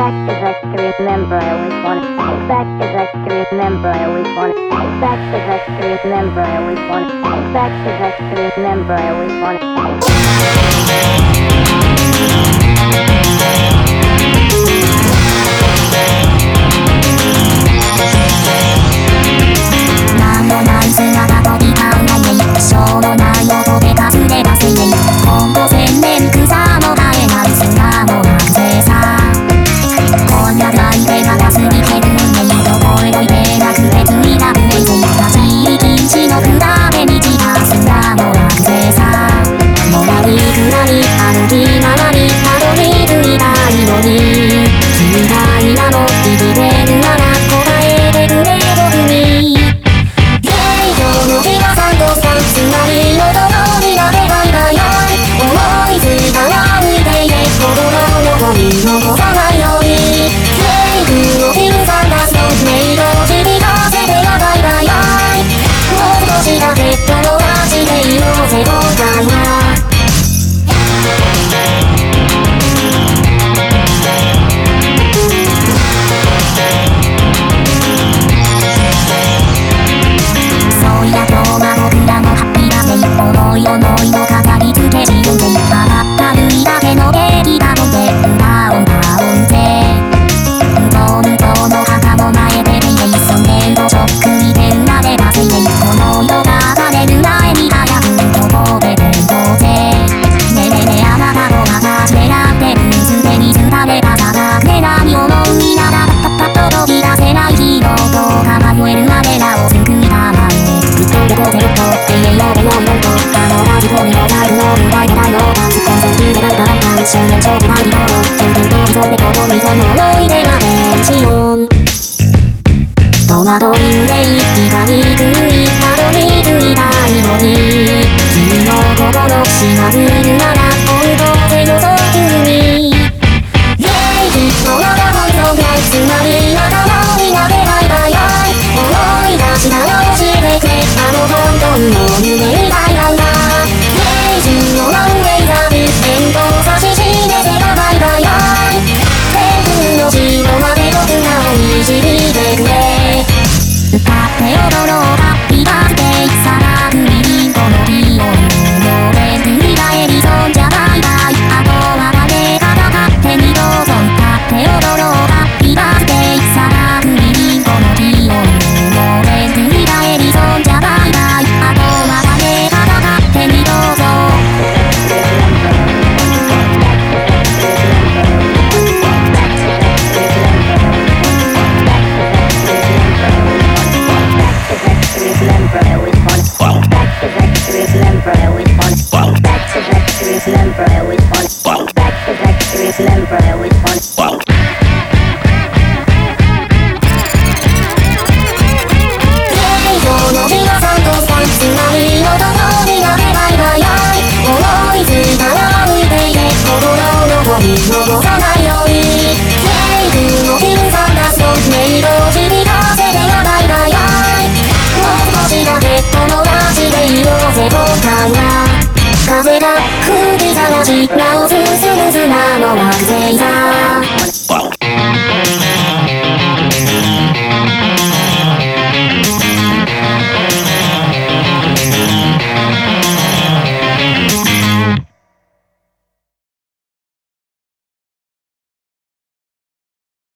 back cause I can remember I always wanted to go back cause I can remember I always wanted to go back cause I can remember I always wanted to go back cause I can remember I always wanted to goなんもない姿飛び交うないしょうのない音でかすれ出せねほんと千年草も生えない砂もなくてさ今夜だいてガラスに蹴るねどこへどいてなくてついな上で立ち入り禁止の札で満ちた砂もなくてさもらいくらい歩き回りたどり着いたいのに君が今も生きてるなら答えてくれ僕につまりのどになればいだよ思いついたら浮いていて心のゴミ残さないようにケーキを切るさんだすのメイドを響かせてやばいだよもう少しだけ友達でいようぜ今回はそういや今日は僕らの思い思いの飾り付け自分で上がったるいだけの出来だとで裏を打って無糖無糖の墓の前でそんでとショックに手裏で出せこの色が暴れる前に早くここで手に取ってねえねえねえあなたの話狙ってるすでに伝れたさだけ何思いながらパッと届き出せないヒーローとか迷える我らを救いたまえずっとどこでと永遠のでよいのと同じ声のザイルの奪いたいようだ突っ込んで聞いてないから一瞬の勝負ないよ全然とそうでここにその思い出が変しよう戸惑い憂い光食いたどり着いたいのに君の心島ずるなら追うとぜよ早急に元気のまま本当がつまり頭になれないばやい思い出したら教えてくれ本当の夢みたいなんだ青春のランウェイザビ変更指し示せばバイバイバイ天空の城まで僕らを導いてくれ歌って踊ろうハッピーバースデーさらくりりんこの日を両面振り返りそんじゃバイバイあとは誰かが勝手にどうぞ歌って踊ろうハッピーバースデーさらくりりんこの日を両面振り返りそんじゃバイバイあとは誰かが勝手にどうぞ残さないようにケーキを切るさんだすのメイドを響かせてやばいばやいもう少しだけ友達でいようぜ今回は風が吹きさらしなお進む砂の惑星さ